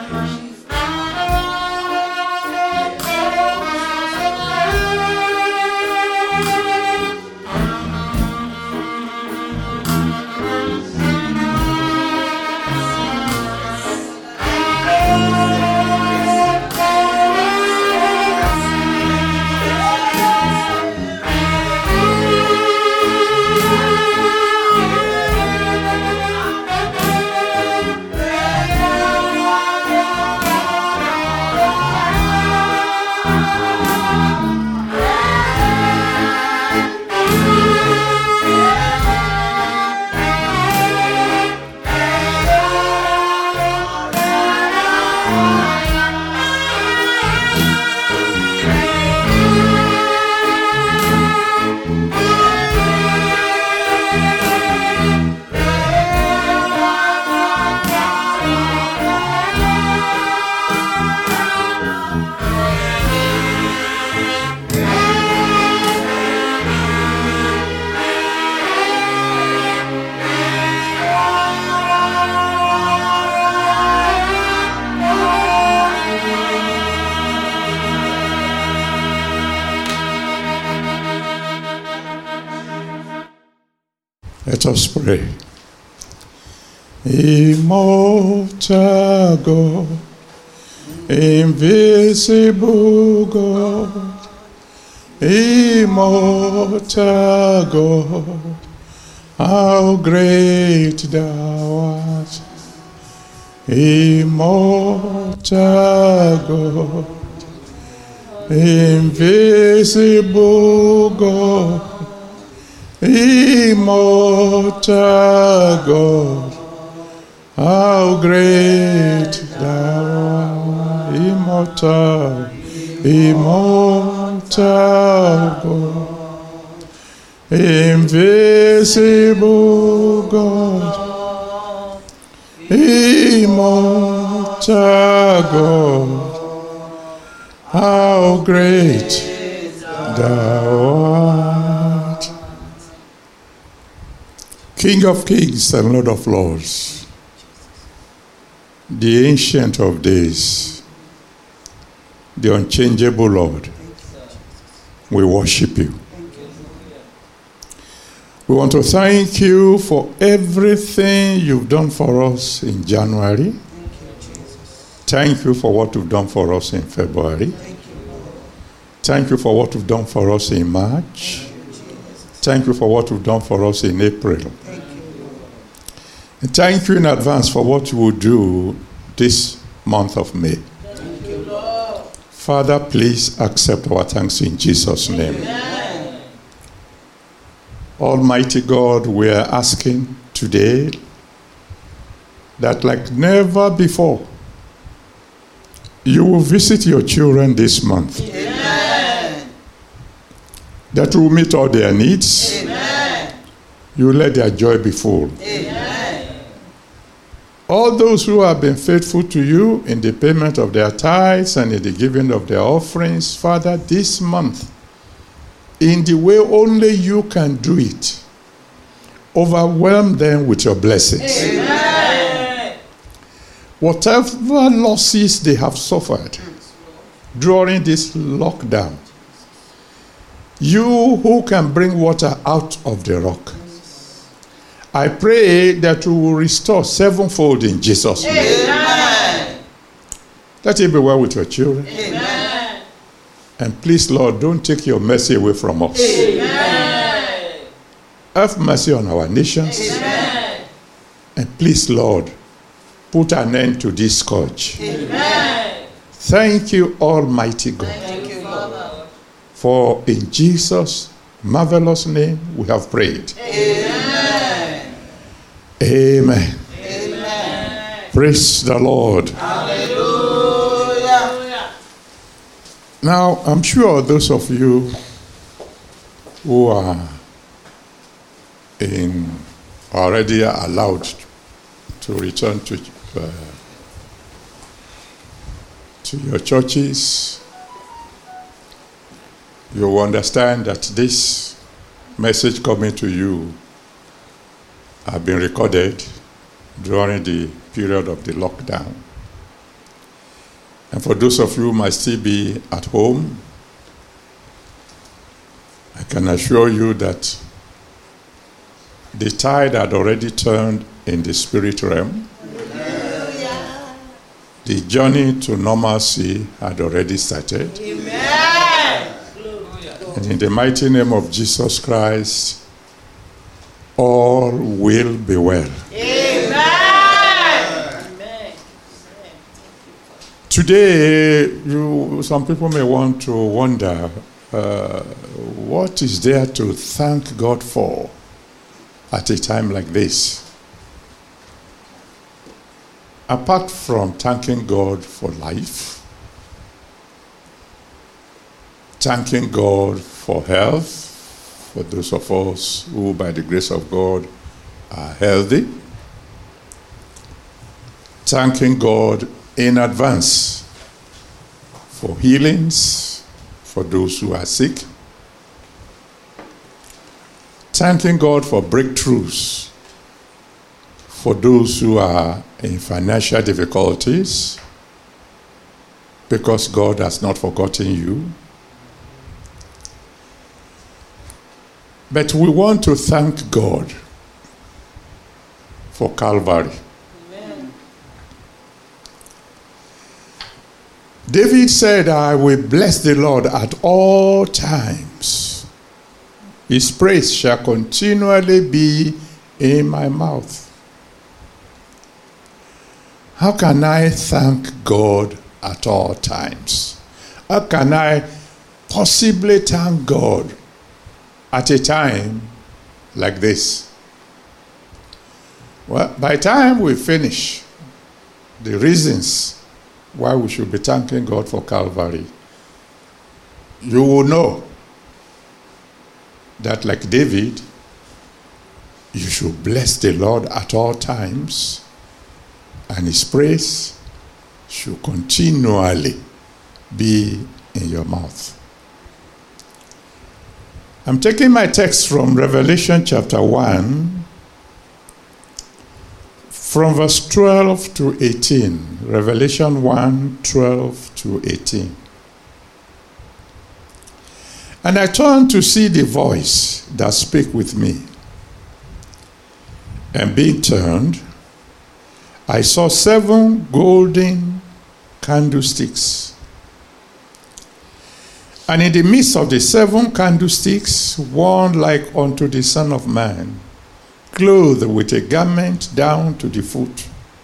Let us pray. Immortal God, invisible God, immortal God, how great thou art. Immortal God, invisible God, immortal God, how great thou art. Immortal God, invisible God, immortal God, how great thou art. King of kings and Lord of lords, the Ancient of days, the unchangeable Lord, we worship you. We want to thank you for everything you've done for us in January. Thank you for what you've done for us in February. Thank you for what you've done for us in March. Thank you for what you've done for us in April. And thank you in advance for what you will do this month of May. Thank you, Lord. Father, please accept our thanks in Jesus' name. Amen. Almighty God, we are asking today that like never before, you will visit your children this month. Amen. That you will meet all their needs. Amen. You will let their joy be full. Amen. All those who have been faithful to you in the payment of their tithes and in the giving of their offerings, Father, this month, in the way only you can do it, overwhelm them with your blessings. Amen. Whatever losses they have suffered during this lockdown, you who can bring water out of the rock, I pray that you will restore sevenfold in Jesus' name. Amen. Let it be well with your children. Amen. And please, Lord, don't take your mercy away from us. Amen. Have mercy on our nations. Amen. And please, Lord, put an end to this scourge. Amen. Thank you, Almighty God. Thank you, Father. For in Jesus' marvelous name we have prayed. Amen. Amen. Amen. Praise the Lord. Hallelujah. Now, I'm sure those of you who are already allowed to return to your churches, you will understand that this message coming to you have been recorded during the period of the lockdown. And for those of you who might still be at home, I can assure you that the tide had already turned in the spirit realm. Hallelujah. The journey to normalcy had already started. Amen. And in the mighty name of Jesus Christ, all will be well. Amen. Amen. Today, some people may want to wonder, what is there to thank God for at a time like this? Apart from thanking God for life, thanking God for health, for those of us who, by the grace of God, are healthy, thanking God in advance for healings, for those who are sick, thanking God for breakthroughs, for those who are in financial difficulties, because God has not forgotten you. But we want to thank God for Calvary. Amen. David said, I will bless the Lord at all times. His praise shall continually be in my mouth. How can I thank God at all times? How can I possibly thank God at a time like this? Well, by the time we finish the reasons why we should be thanking God for Calvary, you will know that, like David, you should bless the Lord at all times, and his praise should continually be in your mouth. I'm taking my text from Revelation chapter 1, from verse 12 to 18. Revelation 1, 12 to 18. And I turned to see the voice that spake with me. And being turned, I saw 7 golden candlesticks. And in the midst of the 7 candlesticks, one like unto the Son of Man, clothed with a garment down to the foot,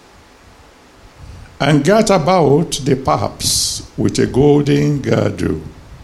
and girt about the paps with a golden girdle.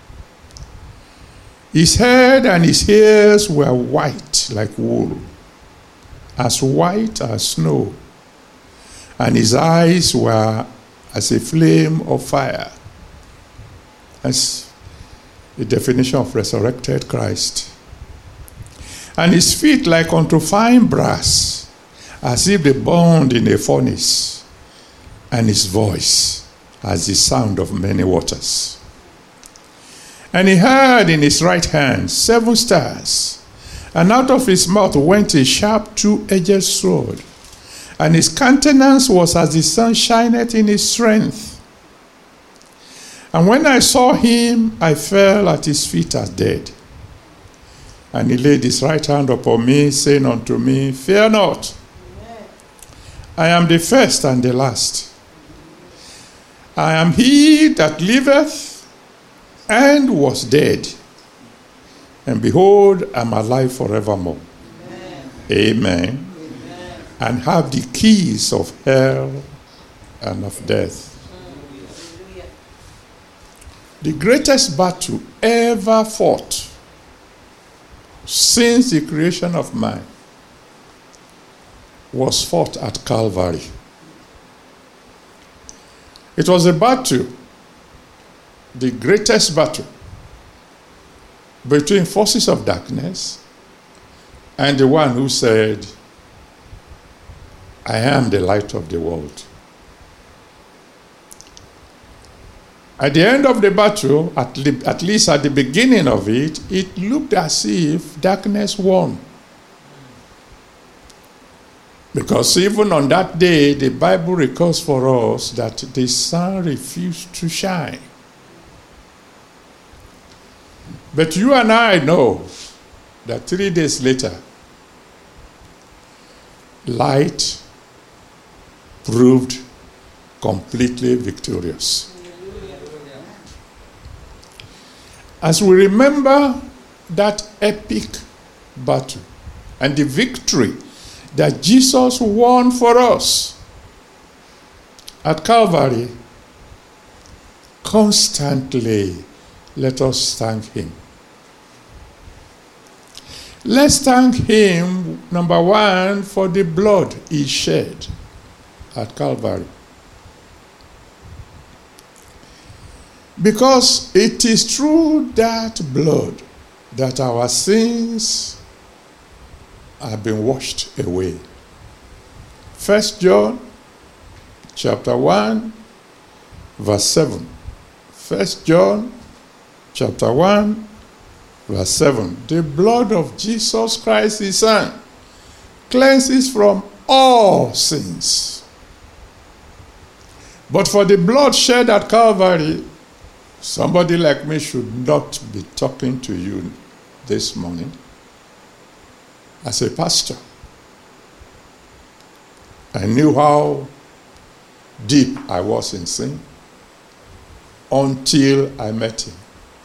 His head and his hairs were white like wool, as white as snow, and his eyes were as a flame of fire. That's the definition of resurrected Christ. And his feet like unto fine brass, as if they burned in a furnace, and his voice as the sound of many waters. And he had in his right hand 7 stars, and out of his mouth went a sharp 2-edged sword, and his countenance was as the sun shineth in his strength. And when I saw him, I fell at his feet as dead. And he laid his right hand upon me, saying unto me, Fear not, I am the first and the last. I am he that liveth and was dead, and behold, I am alive forevermore. Amen. And have the keys of hell and of death. The greatest battle ever fought since the creation of man was fought at Calvary. It was a battle, the greatest battle, between forces of darkness and the one who said, I am the light of the world. At the end of the battle, at least at the beginning of it, it looked as if darkness won. Because even on that day, the Bible records for us that the sun refused to shine. But you and I know that 3 days later, light proved completely victorious. As we remember that epic battle and the victory that Jesus won for us at Calvary, constantly let us thank him. Let's thank him, number one, for the blood he shed at Calvary. Because it is through that blood that our sins have been washed away. 1 John chapter 1, verse 7. 1 John chapter 1, verse 7. The blood of Jesus Christ, his Son, cleanses from all sins. But for the blood shed at Calvary, somebody like me should not be talking to you this morning as a pastor. I knew how deep I was in sin until I met him.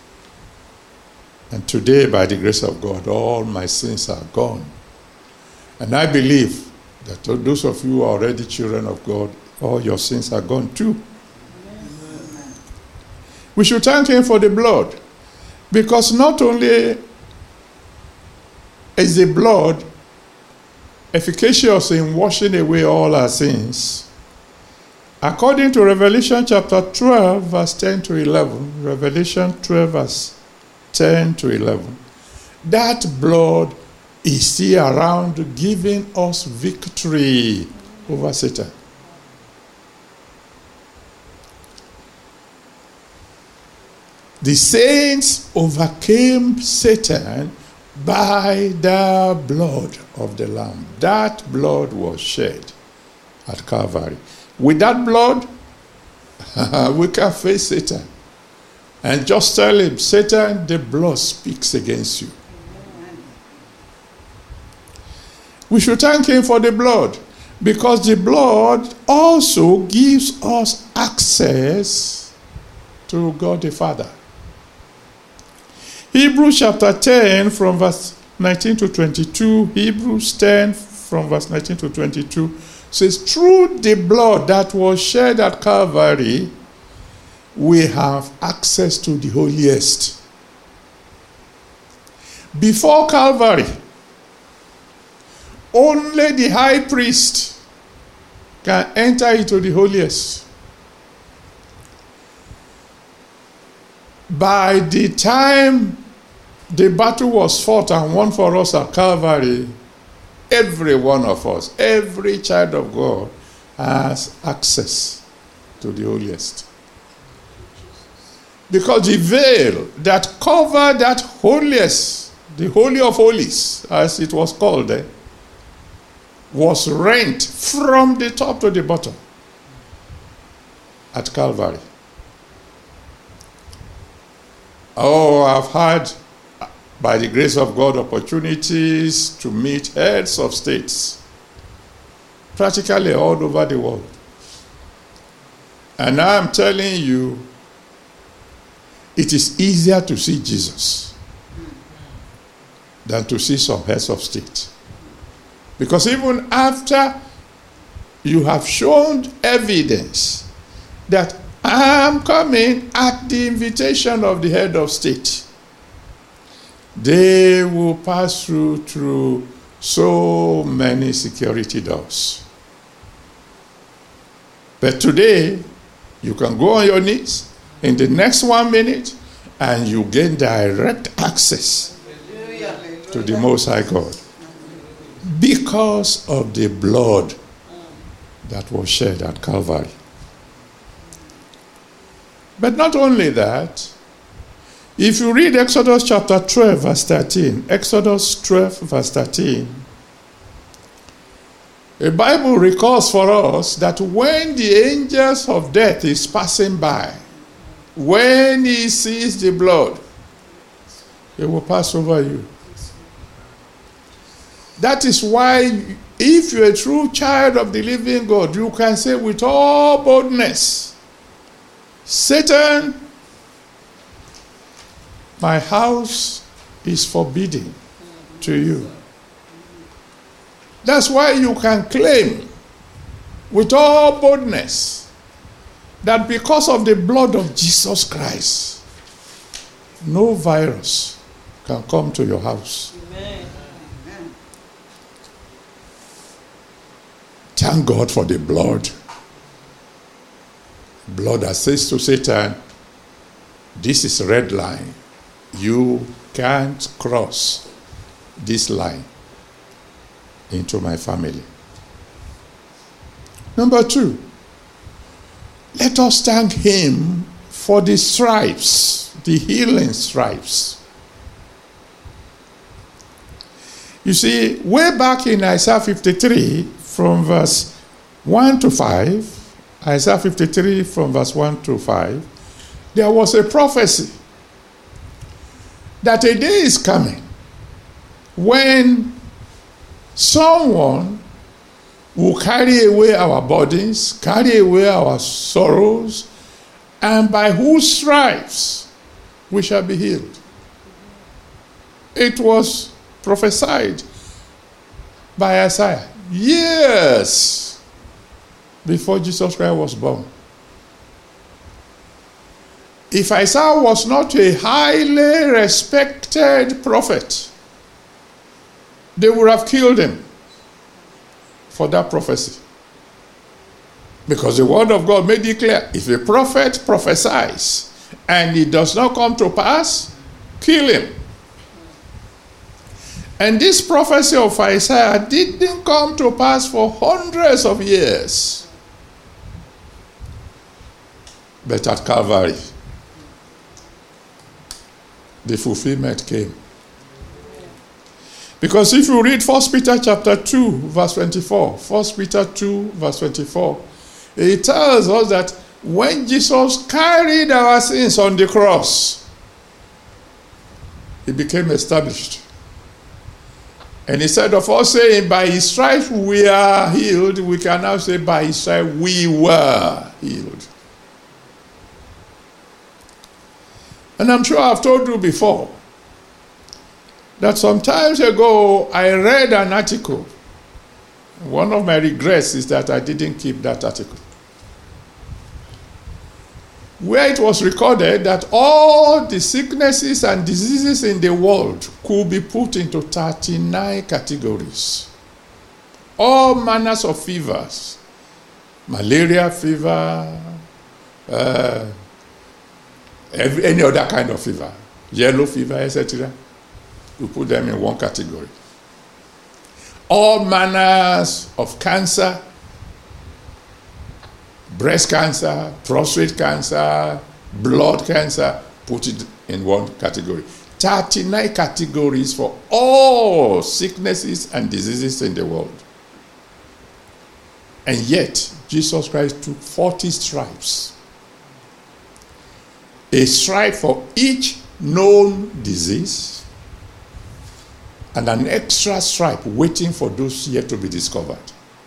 And today, by the grace of God, all my sins are gone. And I believe that those of you who are already children of God, all your sins are gone too. Amen. We should thank him for the blood, because not only is the blood efficacious in washing away all our sins, according to Revelation chapter 12, verse 10 to 11, Revelation 12, verse 10 to 11, that blood is still around giving us victory over Satan. The saints overcame Satan by the blood of the Lamb. That blood was shed at Calvary. With that blood, we can face Satan. And just tell him, Satan, the blood speaks against you. We should thank him for the blood, because the blood also gives us access to God the Father. Hebrews chapter 10 from verse 19 to 22, Hebrews 10 from verse 19 to 22 says, through the blood that was shed at Calvary, we have access to the holiest. Before Calvary, only the high priest can enter into the holiest. By the time the battle was fought and won for us at Calvary, every one of us, every child of God, has access to the holiest. Because the veil that covered that holiest, the Holy of Holies, as it was called, was rent from the top to the bottom at Calvary. Oh, I've had, by the grace of God, opportunities to meet heads of states practically all over the world. And I'm telling you, it is easier to see Jesus than to see some heads of state. Because even after you have shown evidence that I am coming at the invitation of the head of state, they will pass through so many security doors. But today, you can go on your knees in the next 1 minute and you gain direct access to the Most High God because of the blood that was shed at Calvary. But not only that, if you read Exodus chapter 12, verse 13, Exodus 12, verse 13, The Bible records for us that when the angels of death is passing by, when he sees the blood, he will pass over you. That is why if you're a true child of the living God, you can say with all boldness, Satan, my house is forbidden to you. That's why you can claim with all boldness that because of the blood of Jesus Christ, no virus can come to your house. Amen. Thank God for the blood. Blood that says to Satan, this is a red line. You can't cross this line into my family. Number 2, let us thank him for the stripes, the healing stripes. You see, way back in Isaiah 53, from verse 1 to 5, Isaiah 53 from verse 1 to 5, there was a prophecy that a day is coming when someone will carry away our burdens, carry away our sorrows, and by whose stripes we shall be healed. It was prophesied by Isaiah years before Jesus Christ was born. If Isaiah was not a highly respected prophet, they would have killed him for that prophecy. Because the word of God made it clear, if a prophet prophesies and it does not come to pass, kill him. And this prophecy of Isaiah didn't come to pass for hundreds of years. But at Calvary, the fulfillment came. Because if you read 1 Peter chapter 2, verse 24, 1 Peter 2, verse 24, it tells us that when Jesus carried our sins on the cross, it became established. And instead of us saying, by his stripes we are healed, we can now say, by his stripes we were healed. And I'm sure I've told you before that some times ago I read an article. One of my regrets is that I didn't keep that article, where it was recorded that all the sicknesses and diseases in the world could be put into 39 categories. All manners of fevers, malaria fever, any other kind of fever, yellow fever, etc. You put them in one category. All manners of cancer, breast cancer, prostate cancer, blood cancer, put it in one category. 39 categories for all sicknesses and diseases in the world. And yet, Jesus Christ took 40 stripes. A stripe for each known disease, and an extra stripe waiting for those yet to be discovered.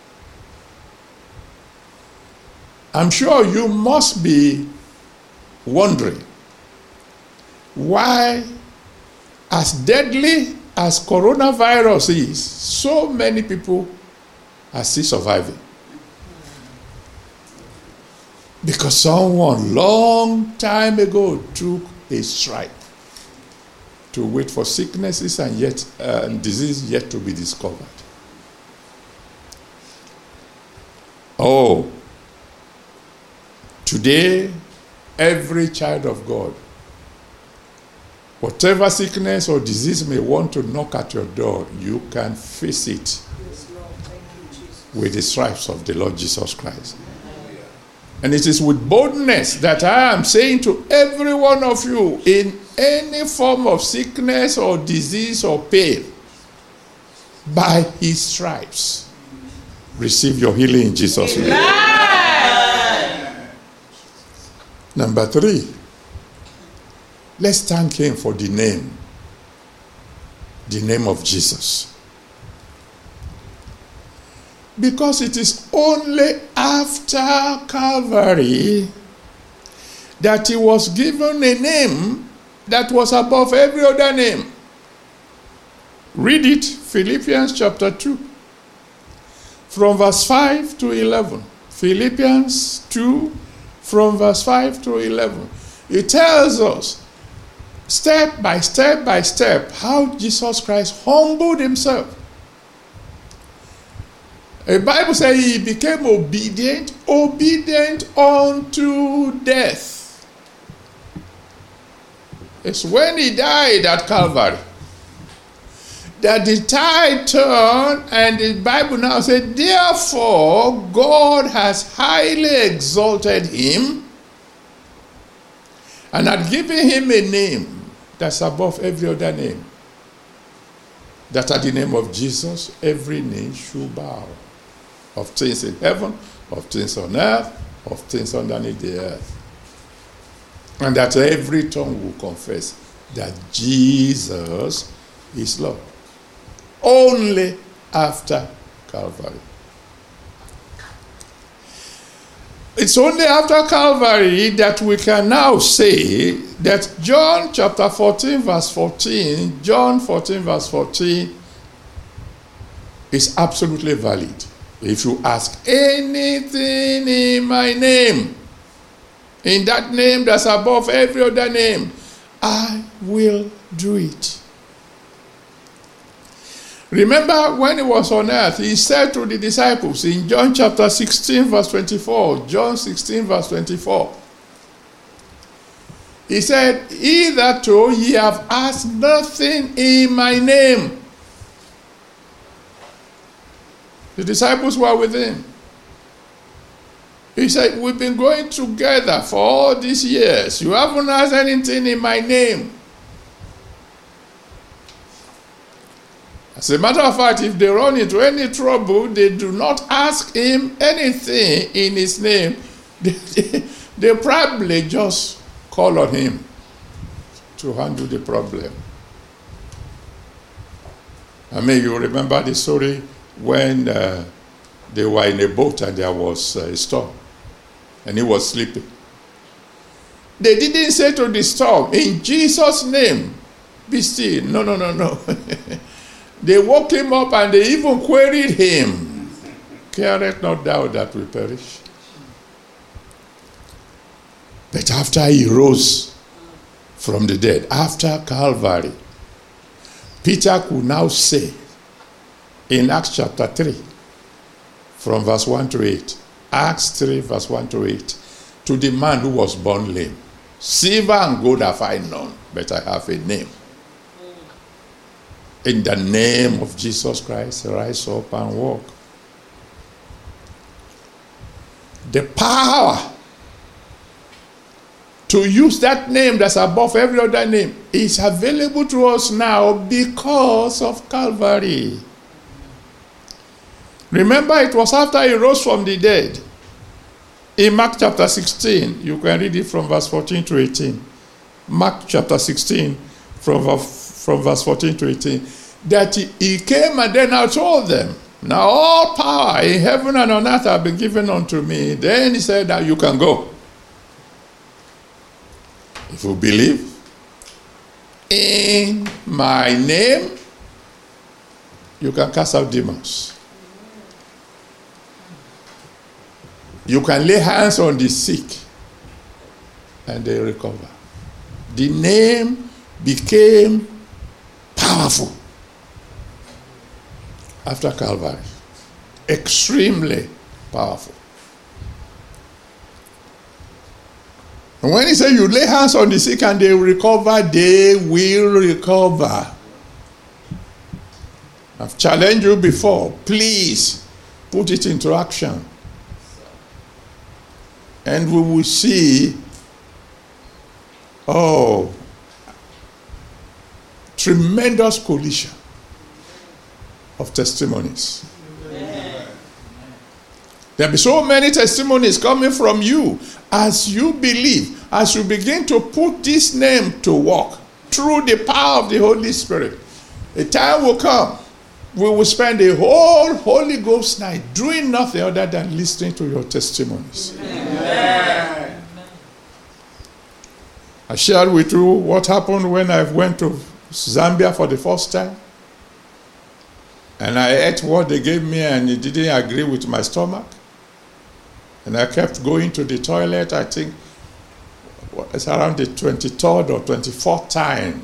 I'm sure you must be wondering why, as deadly as coronavirus is, so many people are still surviving. Because someone long time ago took a stripe to wait for sicknesses and yet disease yet to be discovered. Oh, today, every child of God, whatever sickness or disease may want to knock at your door, you can face it. Yes, Lord. Thank you, Jesus. With the stripes of the Lord Jesus Christ. And it is with boldness that I am saying to every one of you, in any form of sickness or disease or pain, by his stripes Receive your healing in Jesus' name. Number 3, let's thank him for the name of Jesus. Because it is only after Calvary that he was given a name that was above every other name. Read it, Philippians chapter 2, from verse 5 to 11. Philippians 2, from verse 5 to 11. It tells us, step by step, how Jesus Christ humbled himself. The Bible says he became obedient unto death. It's when he died at Calvary that the tide turned, and the Bible now said, therefore God has highly exalted him and had given him a name that's above every other name, that at the name of Jesus every knee should bow, of things in heaven, of things on earth, of things underneath the earth, and that every tongue will confess that Jesus is Lord. Only after Calvary. It's only after Calvary that we can now say that John chapter 14 verse 14, John 14 verse 14 is absolutely valid. If you ask anything in my name, in that name that's above every other name, I will do it. Remember when he was on earth, he said to the disciples in John chapter 16 verse 24, John 16 verse 24, he said, hitherto ye have asked nothing in my name. The disciples were with him. He said, we've been going together for all these years. You haven't asked anything in my name. As a matter of fact, if they run into any trouble, they do not ask him anything in his name. They probably just call on him to handle the problem. I mean, you remember the story when they were in a boat and there was a storm and he was sleeping. They didn't say to the storm, in Jesus' name, be still. No. They woke him up and they even queried him, careth not thou that we perish? But after he rose from the dead, after Calvary, Peter could now say in Acts chapter 3, from verse 1 to 8, Acts 3 verse 1 to 8, to the man who was born lame, silver and gold have I none, but I have a name. In the name of Jesus Christ, rise up and walk. The power to use that name that's above every other name is available to us now because of Calvary. Remember, it was after he rose from the dead. In Mark chapter 16, you can read it from verse 14 to 18. Mark chapter 16, from verse 14 to 18, that he came and then I told them, now all power in heaven and on earth have been given unto me. Then he said that you can go. If you believe in my name, you can cast out demons. You can lay hands on the sick and they recover. The name became powerful after Calvary. Extremely powerful. And when he said you lay hands on the sick and they recover, they will recover. I've challenged you before. Please put it into action. And we will see, tremendous collision of testimonies. Amen. There'll be so many testimonies coming from you as you believe, as you begin to put this name to work through the power of the Holy Spirit. A time will come, we will spend a whole Holy Ghost night doing nothing other than listening to your testimonies. Amen. I shared with you what happened when I went to Zambia for the first time. And I ate what they gave me and it didn't agree with my stomach. And I kept going to the toilet, I think it's around the 23rd or 24th time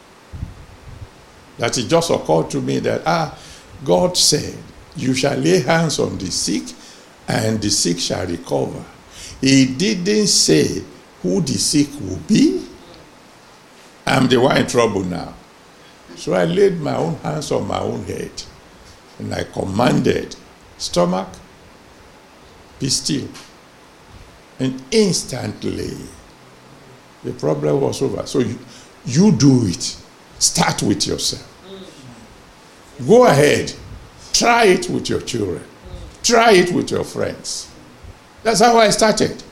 that it just occurred to me that, God said, you shall lay hands on the sick and the sick shall recover. He didn't say who the sick will be. I'm the one in trouble now. So I laid my own hands on my own head and I commanded, stomach, be still. And instantly, the problem was over. So you do it. Start with yourself. Go ahead. Try it with your children. Try it with your friends. That's how I started.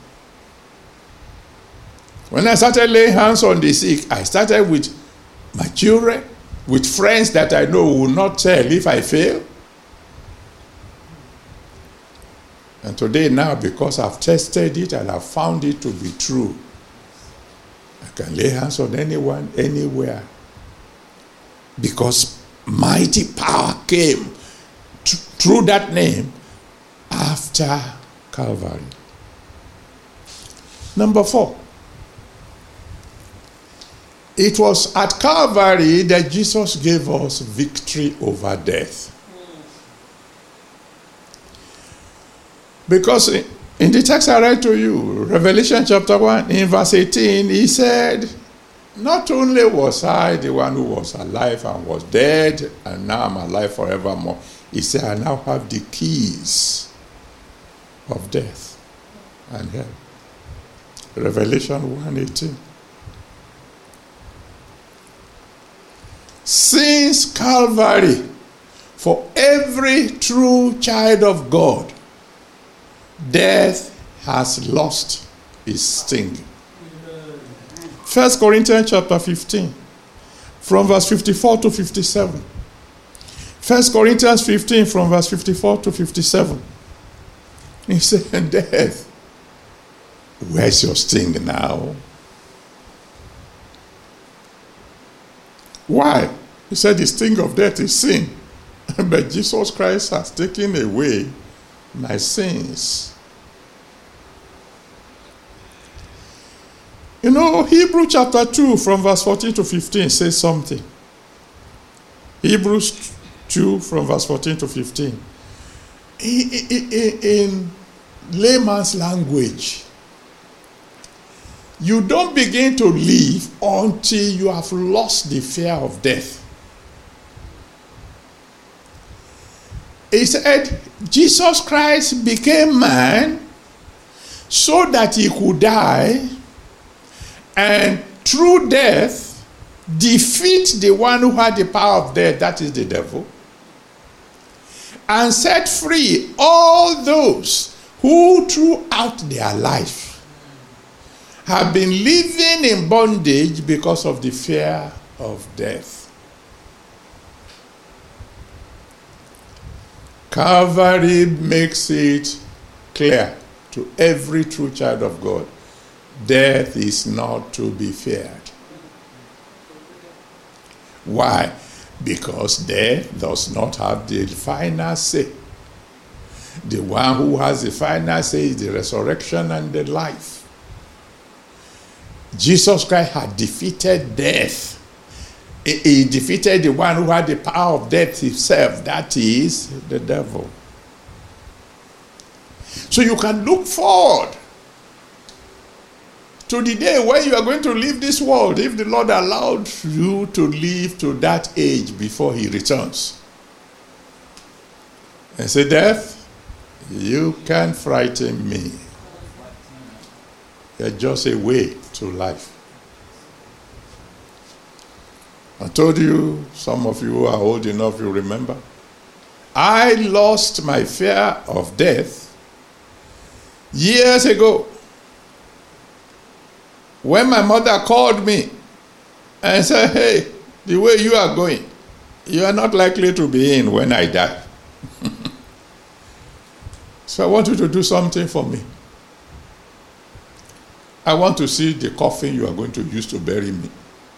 When I started laying hands on the sick, I started with my children, with friends that I know will not tell if I fail. And today now, because I've tested it and I've found it to be true, I can lay hands on anyone, anywhere. Because mighty power came through that name after Calvary. Number 4. It was at Calvary that Jesus gave us victory over death. Because in the text I read to you, Revelation chapter 1, in verse 18, he said, not only was I the one who was alive and was dead, and now I'm alive forevermore, he said, I now have the keys of death and hell. Revelation 1:18. Since Calvary, for every true child of God, death has lost its sting. 1 Corinthians chapter 15, from verse 54 to 57. 1 Corinthians 15, from verse 54 to 57. He said, death, where's your sting now? Why? He said the sting of death is sin. But Jesus Christ has taken away my sins. You know, Hebrews chapter 2 from verse 14 to 15 says something. Hebrews 2 from verse 14 to 15. In layman's language, you don't begin to live until you have lost the fear of death. He said, Jesus Christ became man so that he could die and through death defeat the one who had the power of death, that is the devil, and set free all those who throughout their life have been living in bondage because of the fear of death. Calvary makes it clear to every true child of God, death is not to be feared. Why? Because death does not have the final say. The one who has the final say is the resurrection and the life. Jesus Christ had defeated death. He defeated the one who had the power of death himself, that is the devil. So you can look forward to the day when you are going to leave this world, if the Lord allowed you to live to that age before he returns. And say, death, you can't frighten me. You're just a way to life. I told you, some of you who are old enough, you remember. I lost my fear of death Years ago, when my mother called me and said, hey, the way you are going, you are not likely to be in when I die. So I want you to do something for me. I want to see the coffin you are going to use to bury me.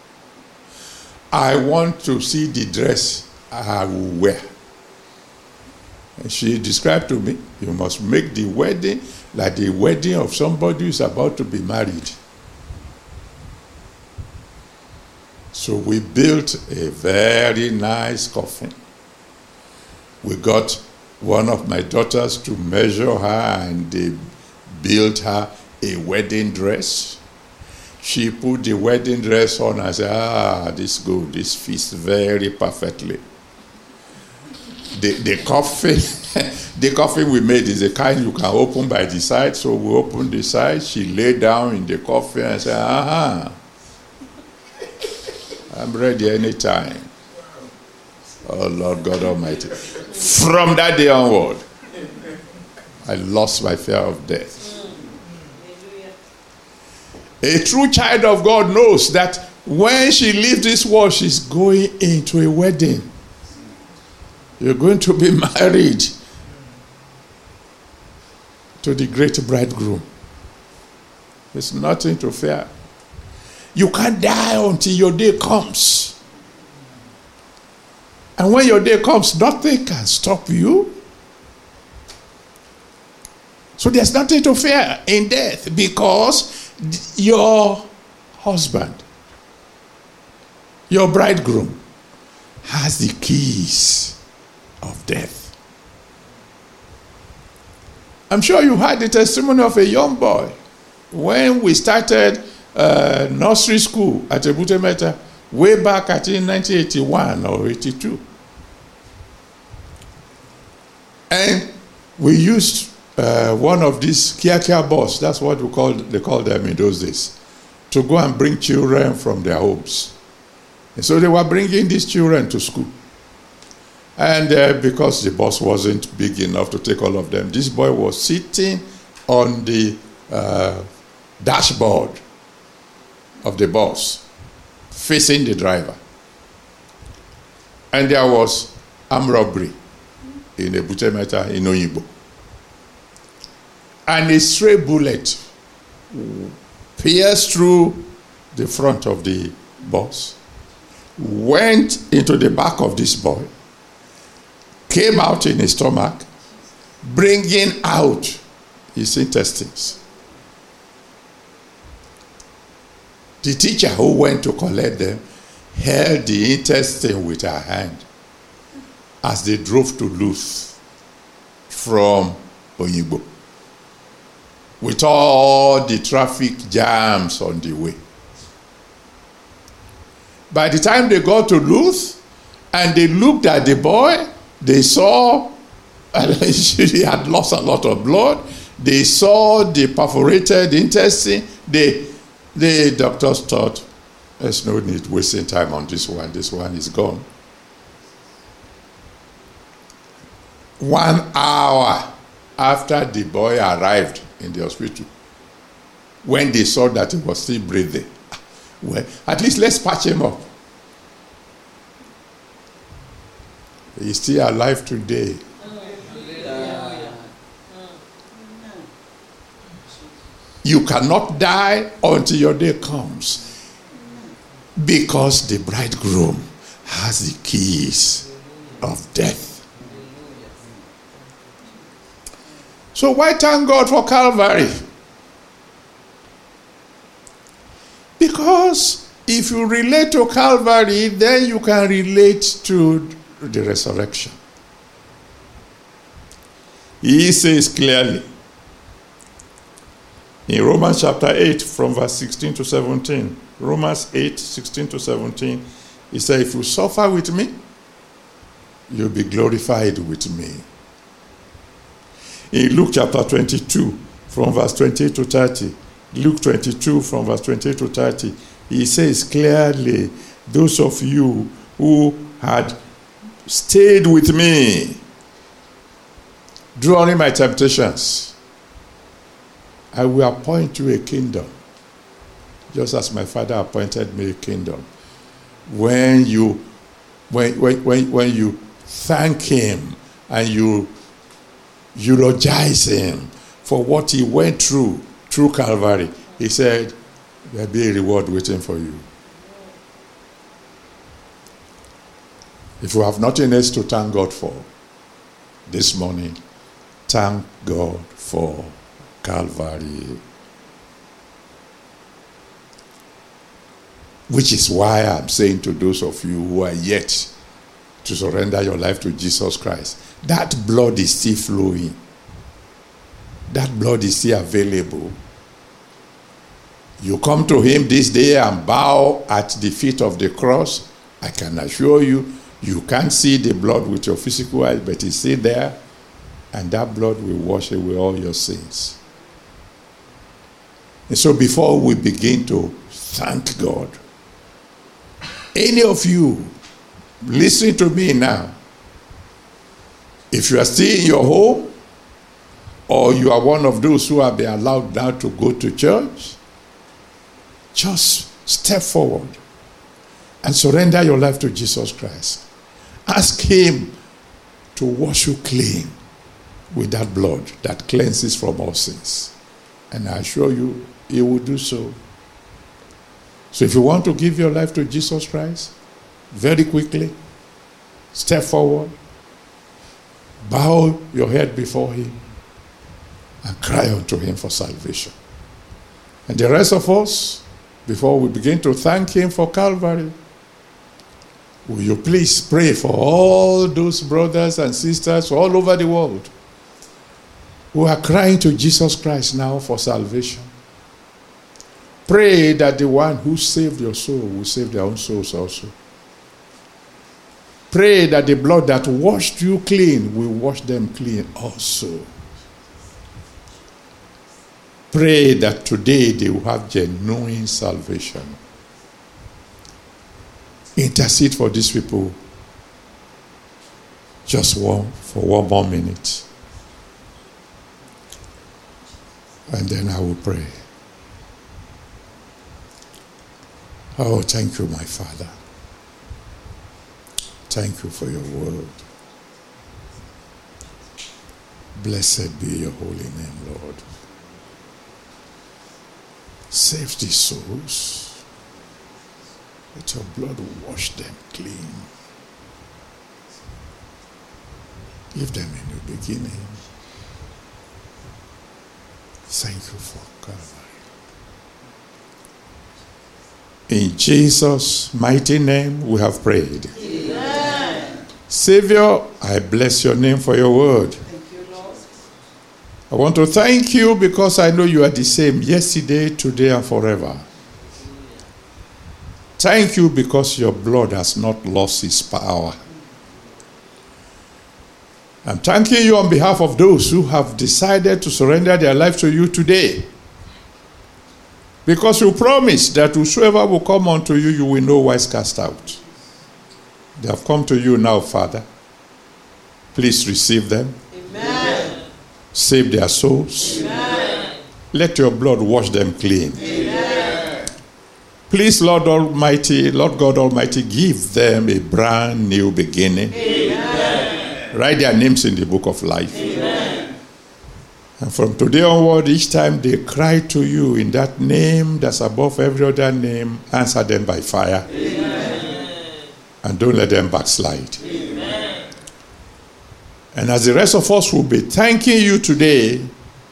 I want to see the dress I will wear. And she described to me, you must make the wedding like the wedding of somebody who is about to be married. So we built a very nice coffin. We got one of my daughters to measure her, and they built her a wedding dress. She put the wedding dress on and said, this good, this fits very perfectly. The coffin, the coffin we made is the kind you can open by the side. So we opened the side. She lay down in the coffin and said, I'm ready anytime. Oh, Lord God Almighty. From that day onward, I lost my fear of death. A true child of God knows that when she leaves this world, she's going into a wedding. You're going to be married to the great bridegroom. There's nothing to fear. You can't die until your day comes. And when your day comes, nothing can stop you. So there's nothing to fear in death, because your husband, your bridegroom, has the keys of death. I'm sure you heard the testimony of a young boy when we started nursery school at Ebute Metta way back at 1981 or 82. And we used one of these Kia bus, that's what they called them in those days, to go and bring children from their homes. And so they were bringing these children to school. And because the bus wasn't big enough to take all of them, this boy was sitting on the dashboard of the bus, facing the driver. And there was armed robbery in Ebute Metta in Oyigbo. And a stray bullet pierced through the front of the bus, went into the back of this boy, came out in his stomach, bringing out his intestines. The teacher who went to collect them held the intestine with her hand as they drove to Luth from Oyigbo, with all the traffic jams on the way. By the time they got to Luth and they looked at the boy, they saw he had lost a lot of blood. They saw the perforated intestine. The doctors thought, there's no need wasting time on this one. This one is gone. 1 hour after the boy arrived in the hospital, when they saw that he was still breathing, well, at least let's patch him up. He's still alive today. You cannot die until your day comes, because the bridegroom has the keys of death. So why thank God for Calvary? Because if you relate to Calvary, then you can relate to the resurrection. He says clearly in Romans chapter 8 from verse 16 to 17, Romans 8, 16 to 17, he said, if you suffer with me, you'll be glorified with me. In Luke chapter 22 from verse 28 to 30, Luke 22 from verse 28 to 30, he says clearly, those of you who had stayed with me during my temptations, I will appoint you a kingdom, just as my Father appointed me a kingdom. When you thank him and you eulogize him for what he went through Calvary, he said, there'll be a reward waiting for you. If you have nothing else to thank God for this morning, thank God for Calvary. Which is why I'm saying to those of you who are yet to surrender your life to Jesus Christ, that blood is still flowing. That blood is still available. You come to him this day and bow at the feet of the cross. I can assure you, you can't see the blood with your physical eyes, but it's still there. And that blood will wash away all your sins. And so before we begin to thank God, any of you listening to me now, if you are still in your home, or you are one of those who have been allowed now to go to church, just step forward and surrender your life to Jesus Christ. Ask him to wash you clean with that blood that cleanses from all sins. And I assure you, he will do so. So if you want to give your life to Jesus Christ, very quickly, step forward, bow your head before him, and cry unto him for salvation. And the rest of us, before we begin to thank him for Calvary, will you please pray for all those brothers and sisters all over the world who are crying to Jesus Christ now for salvation. Pray that the one who saved your soul will save their own souls also. Pray that the blood that washed you clean will wash them clean also. Pray that today they will have genuine salvation. Intercede for these people just for one more minute. And then I will pray. Oh, thank you, my Father. Thank you for your word. Blessed be your holy name, Lord. Save these souls. Let your blood wash them clean. Give them a new beginning. Thank you for Calvary. In Jesus' mighty name we have prayed. Amen. Savior, I bless your name for your word. Thank you, Lord. I want to thank you because I know you are the same yesterday, today, and forever. Thank you because your blood has not lost its power. I'm thanking you on behalf of those who have decided to surrender their life to you today. Because you promised that whosoever will come unto you, you will no wise cast out. They have come to you now, Father. Please receive them. Amen. Save their souls. Amen. Let your blood wash them clean. Amen. Please, Lord Almighty, Lord God Almighty, give them a brand new beginning. Amen. Write their names in the book of life. Amen. And from today onward, each time they cry to you in that name that's above every other name, answer them by fire. Amen. And don't let them backslide. Amen. And as the rest of us will be thanking you today,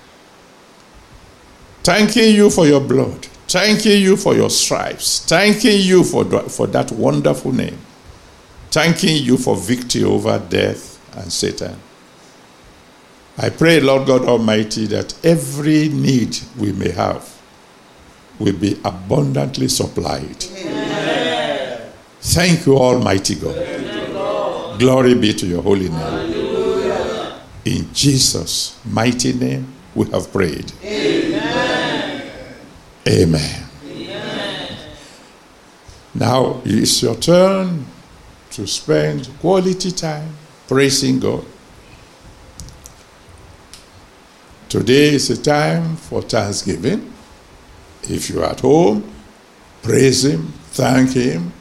thanking you for your blood, thanking you for your stripes, thanking you for that wonderful name, thanking you for victory over death and Satan. I pray, Lord God Almighty, that every need we may have will be abundantly supplied. Amen. Thank you, Almighty God. Amen. Glory be to your holy name. Hallelujah. In Jesus' mighty name we have prayed. Amen. Amen. Amen. Now it's your turn to spend quality time praising God. Today is a time for thanksgiving. If you're at home, praise him, thank him,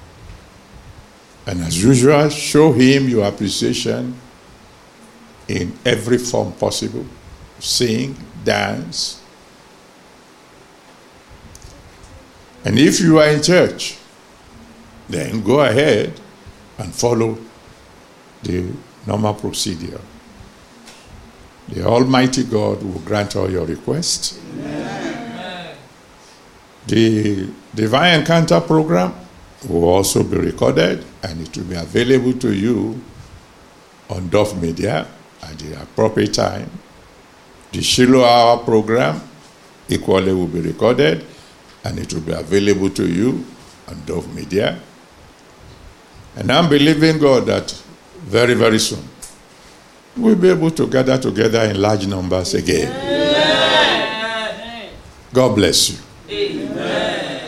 and as usual, show him your appreciation in every form possible. Sing, dance. And if you are in church, then go ahead and follow the normal procedure. The Almighty God will grant all your requests. Amen. The Divine Encounter program will also be recorded, and it will be available to you on Dove Media at the appropriate time. The Shiloh Hour program equally will be recorded, and it will be available to you on Dove Media. And I'm believing God that very, very soon we'll be able to gather together in large numbers again. Amen. God bless you. Amen.